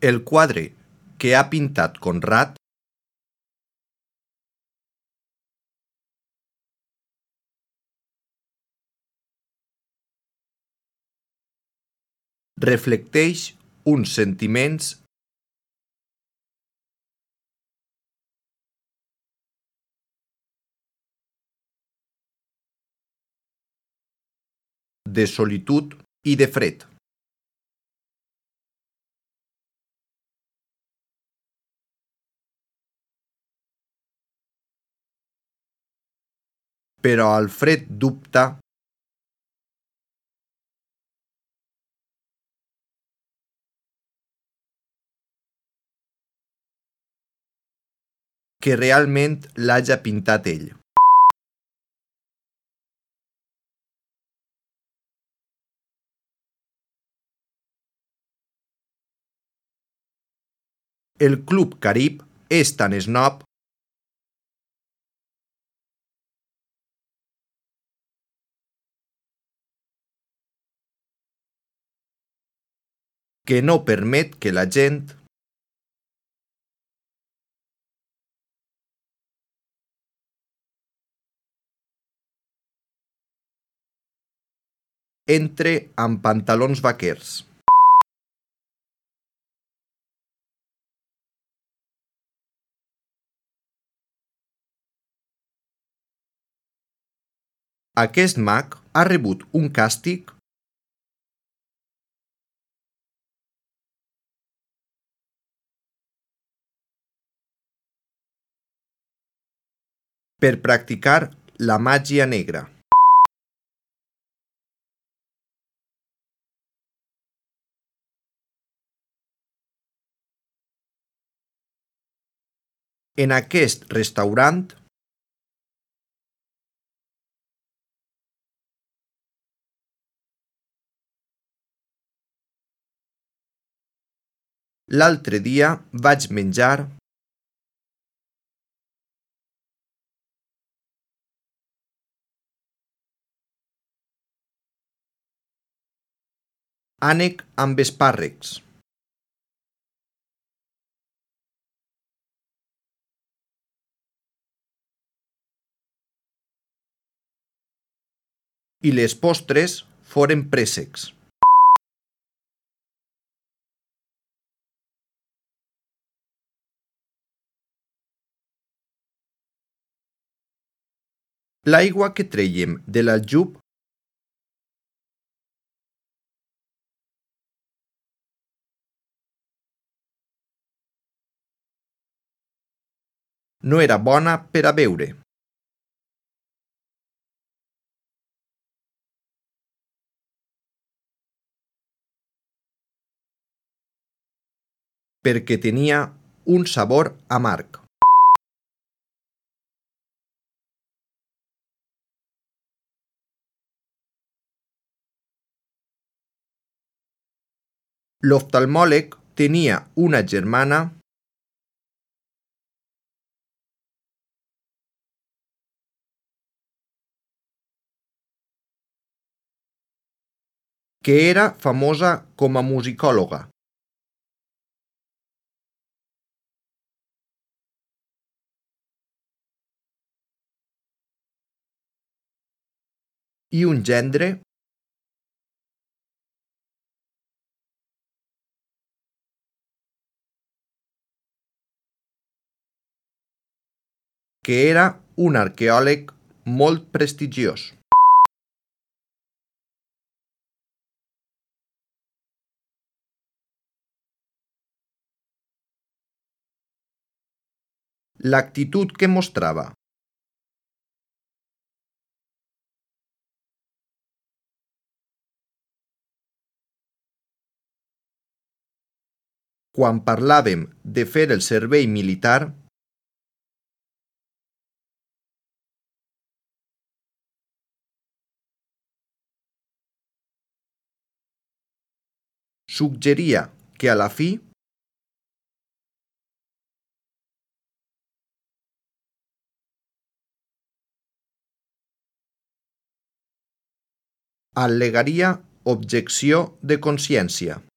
El quadre que ha pintat Conrad reflecteix uns sentiments de solitud i de fred. Però Alfred dubta que realment l'haja pintat ell. El Club Carib és tan esnob que no permet que la gent entre amb pantalons vaquers. Aquest mag ha rebut un càstig per practicar la màgia negra. En aquest restaurant l'altre dia vaig menjar ànec amb espàrrecs. I les postres foren préssecs. L'aigua que trèiem de l'aljub no era bona per a beure. Perquè tenia un sabor amarg. L'oftalmòleg tenia una germana que era famosa com a musicòloga. I un gendre que era un arqueòleg molt prestigiós. L'actitud que mostrava quan parlàvem de fer el servei militar suggeria que a la fi al·legaria objecció de consciència.